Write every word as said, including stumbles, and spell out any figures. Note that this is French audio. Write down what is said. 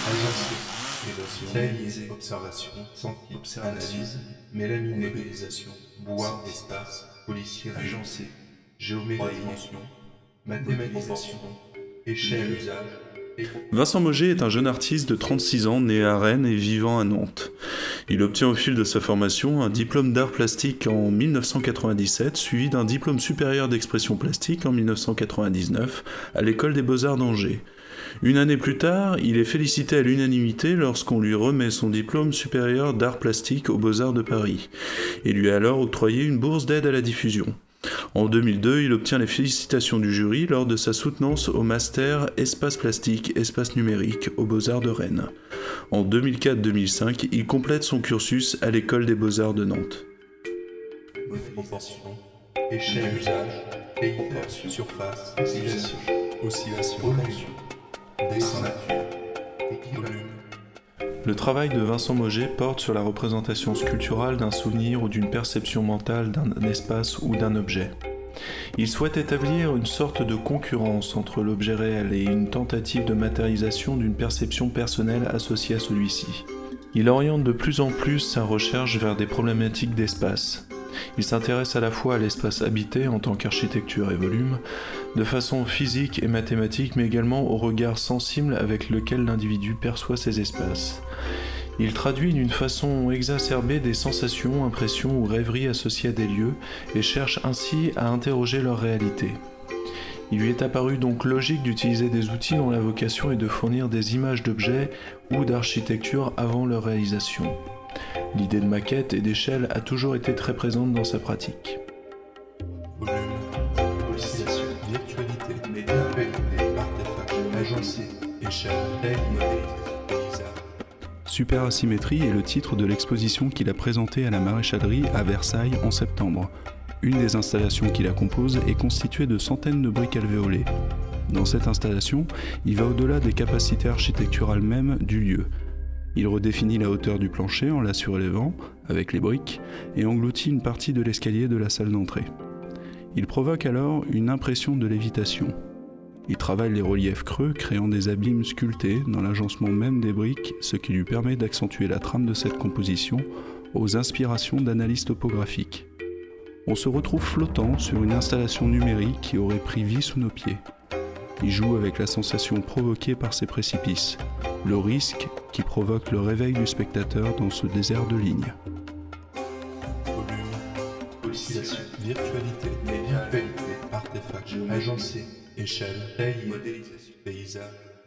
agencé, émotion, réalisé, observation, senti, analyse, mélaminé, modélisation, bois, espace, policier, agencé, géométrie, dimension, mathématisation, échelle, usage. Vincent Mogé est un jeune artiste de trente-six ans, né à Rennes et vivant à Nantes. Il obtient au fil de sa formation un diplôme d'art plastique en mille neuf cent quatre-vingt-dix-sept, suivi d'un diplôme supérieur d'expression plastique en mille neuf cent quatre-vingt-dix-neuf à l'École des Beaux-Arts d'Angers. Une année plus tard, il est félicité à l'unanimité lorsqu'on lui remet son diplôme supérieur d'art plastique aux Beaux-Arts de Paris, et lui est alors octroyé une bourse d'aide à la diffusion. En deux mille deux, il obtient les félicitations du jury lors de sa soutenance au master Espace plastique, espace numérique aux Beaux-Arts de Rennes. En deux mille quatre deux mille cinq, il complète son cursus à l'École des Beaux-Arts de Nantes. Proportion, échelle, usage, proportion, surface, oscillation, oscillation, proportion, dessin nature, volume. Le travail de Vincent Mogé porte sur la représentation sculpturale d'un souvenir ou d'une perception mentale d'un espace ou d'un objet. Il souhaite établir une sorte de concurrence entre l'objet réel et une tentative de matérialisation d'une perception personnelle associée à celui-ci. Il oriente de plus en plus sa recherche vers des problématiques d'espace. Il s'intéresse à la fois à l'espace habité en tant qu'architecture et volume, de façon physique et mathématique, mais également au regard sensible avec lequel l'individu perçoit ces espaces. Il traduit d'une façon exacerbée des sensations, impressions ou rêveries associées à des lieux et cherche ainsi à interroger leur réalité. Il lui est apparu donc logique d'utiliser des outils dont la vocation est de fournir des images d'objets ou d'architecture avant leur réalisation. L'idée de maquette et d'échelle a toujours été très présente dans sa pratique. Volume, oscillation, virtualité, média, qualité, artefact, agencé, échelle, taille, modélisation, paysage. Superasymétrie est le titre de l'exposition qu'il a présentée à la Maréchalerie à Versailles en septembre. Une des installations qui la compose est constituée de centaines de briques alvéolées. Dans cette installation, il va au-delà des capacités architecturales mêmes du lieu. Il redéfinit la hauteur du plancher en la surélevant, avec les briques, et engloutit une partie de l'escalier de la salle d'entrée. Il provoque alors une impression de lévitation. Il travaille les reliefs creux, créant des abîmes sculptés dans l'agencement même des briques, ce qui lui permet d'accentuer la trame de cette composition aux inspirations d'analyse topographique. On se retrouve flottant sur une installation numérique qui aurait pris vie sous nos pieds. Il joue avec la sensation provoquée par ces précipices, le risque qui provoque le réveil du spectateur dans ce désert de lignes. Volume, oscillation, virtualité, média, qualité, artefact, agencé, échelle, taille, modélisation, paysage.